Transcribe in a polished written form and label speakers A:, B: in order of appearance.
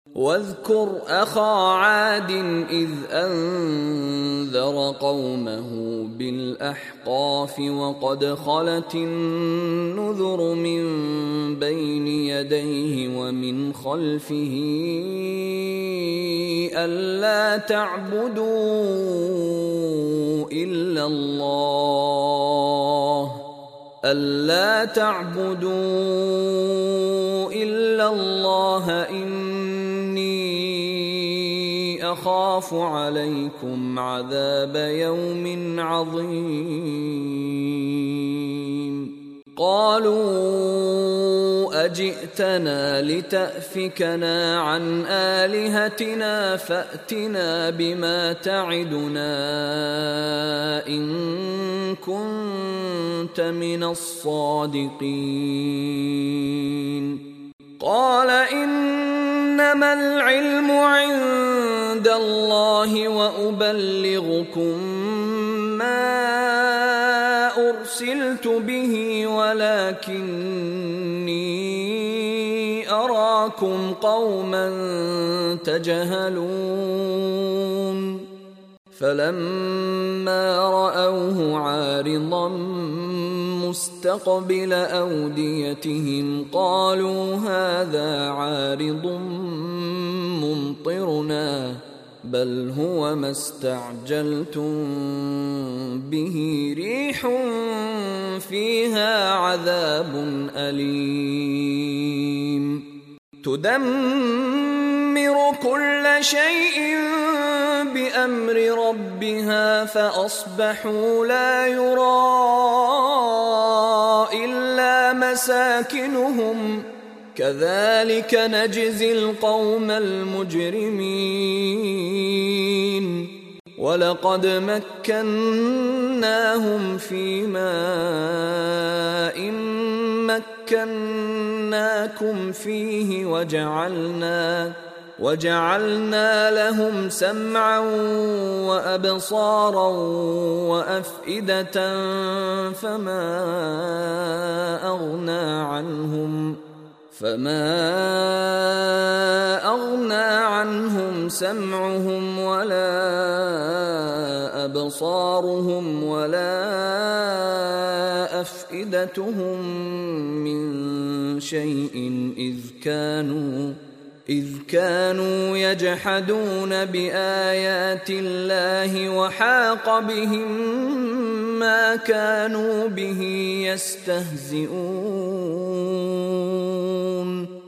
A: واذكر أخا عاد إذ أنذر قومه بالأحقاف وقد خلت النذر من بين يديه ومن خلفه ألا تعبدوا إلا الله إني أخاف عليكم عذاب يوم عظيم. قالوا أجئتنا لتأفكنا عن آلهتنا فأتنا بما تعدنا إن كنت من الصادقين. قال إنما العلم عند الله وأبلغكم ما أرسلت به ولكني أراكم قوما تجهلون. فلما رأوه عارضا مستقبل أوديتهم قالوا هذا عارض ممطرنا بل هو ما استعجلتم به ريح فيها عذاب أليم تدمر كل شيء بأمر ربها فأصبحوا لا يرى إلا مساكنهم كذلك نجزي القوم المجرمين. ولقد مكناهم في ماء مكناكم فيه وجعلنا لهم سمعا وأبصارا وأفئدة فما أغنى عنهم سمعهم ولا أبصارهم ولا أفئدتهم من شيء إذ كانوا يجحدون بآيات الله وحاق بهم ما كانوا به يستهزئون.